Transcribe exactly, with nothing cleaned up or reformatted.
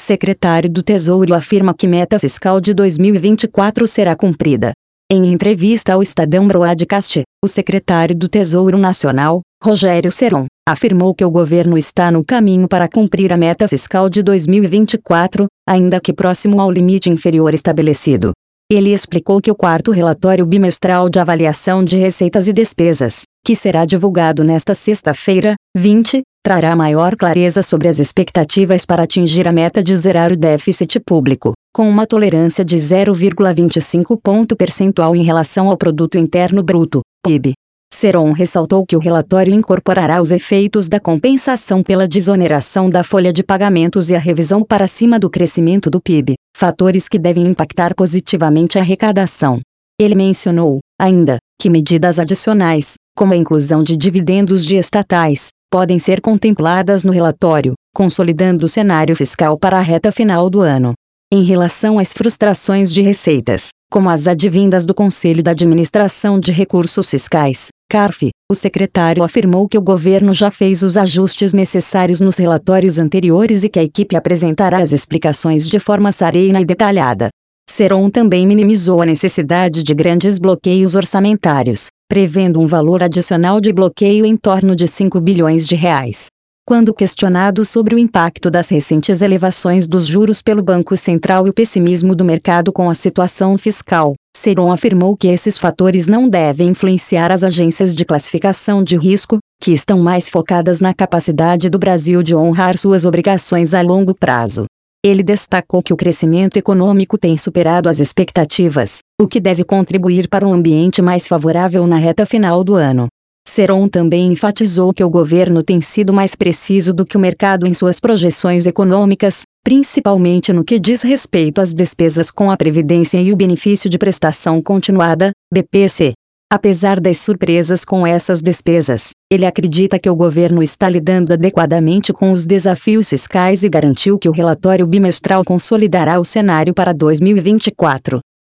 secretário do Tesouro afirma que meta fiscal de dois mil e vinte e quatro será cumprida. Em entrevista ao Estadão Broadcast, o secretário do Tesouro Nacional, Rogério Seron, afirmou que o governo está no caminho para cumprir a meta fiscal de dois mil e vinte e quatro, ainda que próximo ao limite inferior estabelecido. Ele explicou que o quarto relatório bimestral de avaliação de receitas e despesas, que será divulgado nesta sexta-feira, vinte, trará maior clareza sobre as expectativas para atingir a meta de zerar o déficit público, com uma tolerância de zero vírgula vinte e cinco ponto percentual em relação ao Produto Interno Bruto, P I B. Seron ressaltou que o relatório incorporará os efeitos da compensação pela desoneração da folha de pagamentos e a revisão para cima do crescimento do P I B, fatores que devem impactar positivamente a arrecadação. Ele mencionou, ainda, que medidas adicionais, como a inclusão de dividendos de estatais, podem ser contempladas no relatório, consolidando o cenário fiscal para a reta final do ano. Em relação às frustrações de receitas, como as advindas do Conselho da Administração de Recursos Fiscais, CARF, o secretário afirmou que o governo já fez os ajustes necessários nos relatórios anteriores e que a equipe apresentará as explicações de forma serena e detalhada. Seron também minimizou a necessidade de grandes bloqueios orçamentários, prevendo um valor adicional de bloqueio em torno de cinco bilhões de reais. Quando questionado sobre o impacto das recentes elevações dos juros pelo Banco Central e o pessimismo do mercado com a situação fiscal, Seron afirmou que esses fatores não devem influenciar as agências de classificação de risco, que estão mais focadas na capacidade do Brasil de honrar suas obrigações a longo prazo. Ele destacou que o crescimento econômico tem superado as expectativas, o que deve contribuir para um ambiente mais favorável na reta final do ano. Seron também enfatizou que o governo tem sido mais preciso do que o mercado em suas projeções econômicas, principalmente no que diz respeito às despesas com a Previdência e o Benefício de Prestação Continuada, B P C. Apesar das surpresas com essas despesas, ele acredita que o governo está lidando adequadamente com os desafios fiscais e garantiu que o relatório bimestral consolidará o cenário para dois mil e vinte e quatro.